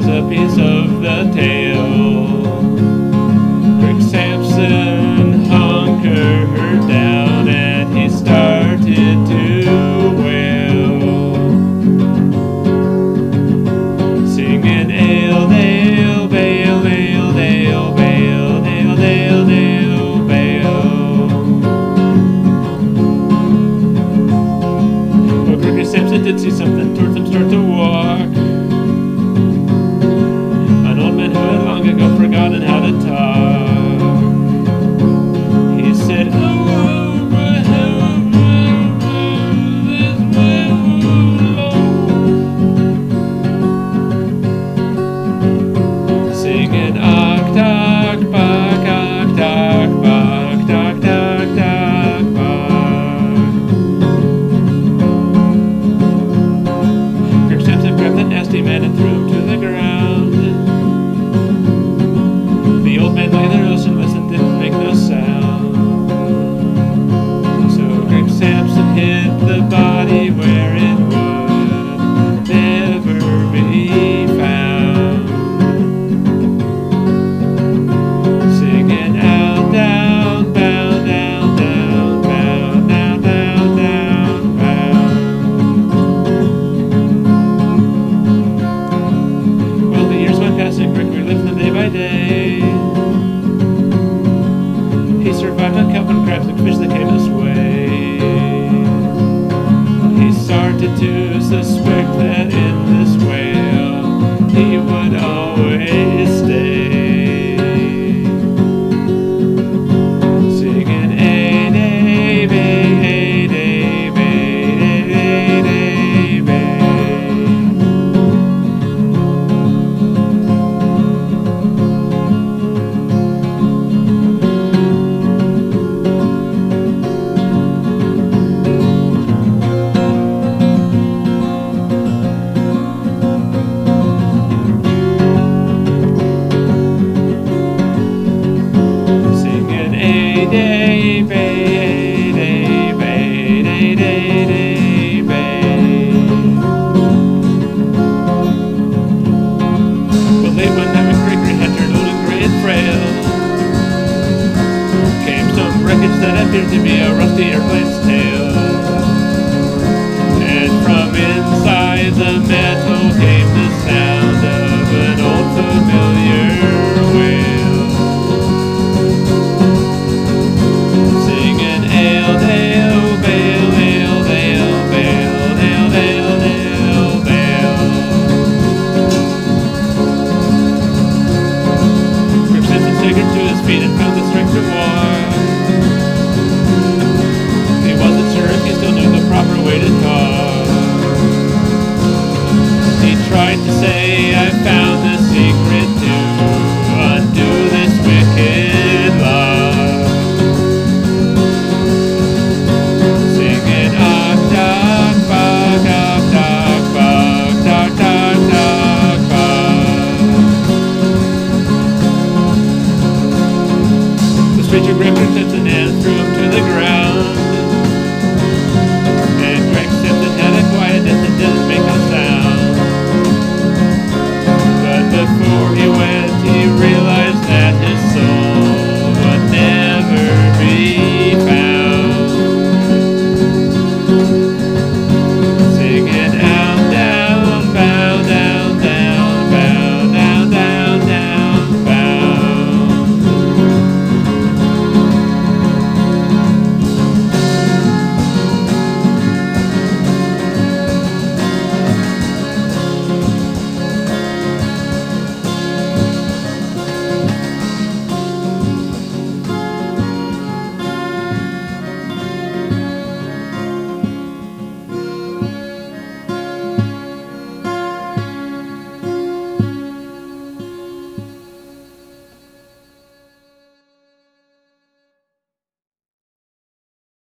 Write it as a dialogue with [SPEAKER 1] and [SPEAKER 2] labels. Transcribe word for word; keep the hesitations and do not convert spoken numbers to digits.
[SPEAKER 1] grabs a piece of the tail. Quick Samson hunkered down and he started to wail, singing ale, dale, bale, ale, dale, bale, dale, dale, dale, bale. But Quick Samson did see something towards him start to walk. An old man who had long ago forgotten how to talk. He said, oh, oh, singing ock, dock, buck, ock, dock, buck, dock, dock, dock, buck. Quick Samson grabbed the nasty man and threw him to the ground. The old man lay there motionless and didn't make no sound. So Quick Samson hid the body where it would never be found, singing out, down, bound, down, down, bound, down, down, down, bound. Well, the years went past and Quick relived them day by day. He survived on kelp and crabs and fish that came his way. He started to suspect that in this whale he would always stay, singing a day, bay, a day, bay, a day, bay. Day, bay, day, bay, day, day, day, bay. Well, late one night when Gregory had turned old and gray and frail, came some wreckage that appeared to be a rusty airplane's tail. And from inside the metal came the sound of an old familiar wail. Feet and found the strength to walk. He wasn't sure if he still knew the proper way to talk. He tried to say, I found the secret